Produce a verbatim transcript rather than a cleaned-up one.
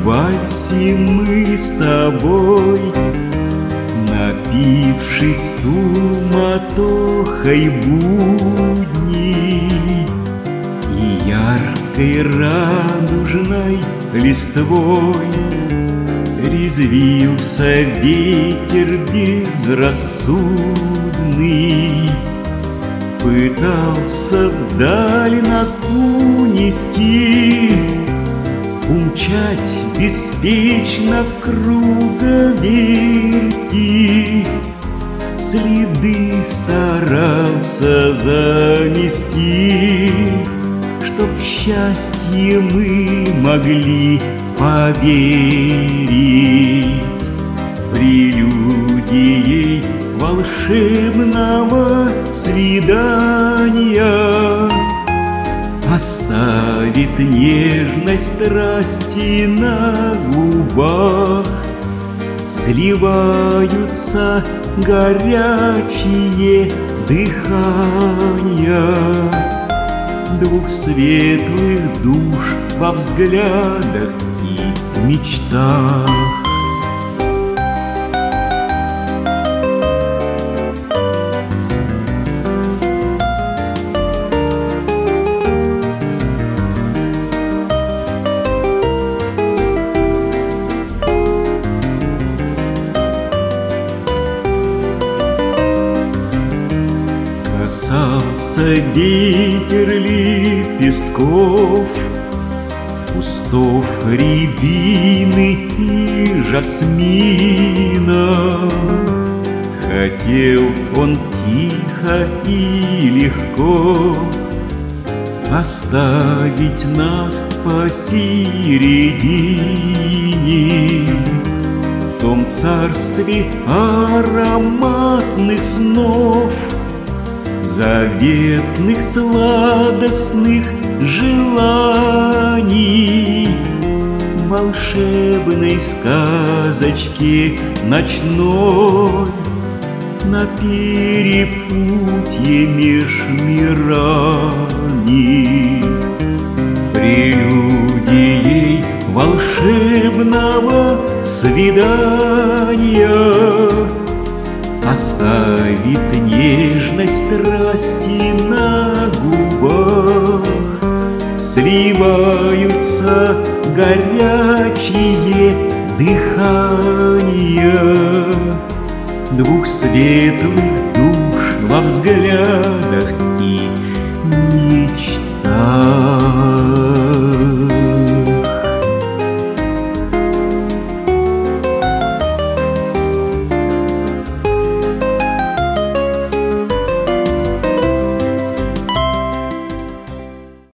вальсе мы с тобой, напившись суматохой будней и яркой радужной листвой, резвился ветер безрассудный, пытался вдаль нас унести, умчать беспечно в круговерти. Следы старался занести, чтоб в счастье мы могли поверить. Прелюдией волшебного свидания оставит нежность страсти на губах. Сливаются горячие дыхания двух светлых душ во взглядах и мечтах. Касался ветер лепестков, кустов рябины и жасмина. Хотел он тихо и легко оставить нас посередине, в том царстве ароматных снов, заветных сладостных желаний, волшебной сказочке ночной на перепутье меж мирами. Прелюдией волшебного свидания оставит нежность страсти на губах. Сливаются горячие дыхания двух светлых душ во взглядах